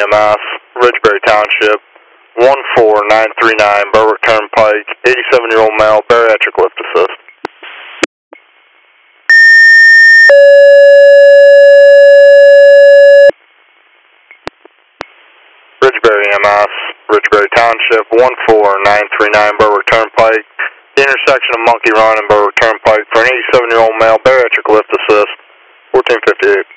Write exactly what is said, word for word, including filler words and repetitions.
M S, Ridgeberry Township, one four nine three nine, Berwick Turnpike, eighty-seven-year-old male, bariatric lift assist. Ridgeberry M S, Ridgeberry Township, one four nine three nine, Berwick Turnpike, the intersection of Monkey Run and Berwick Turnpike for an eighty-seven-year-old male, bariatric lift assist, fourteen fifty-eight.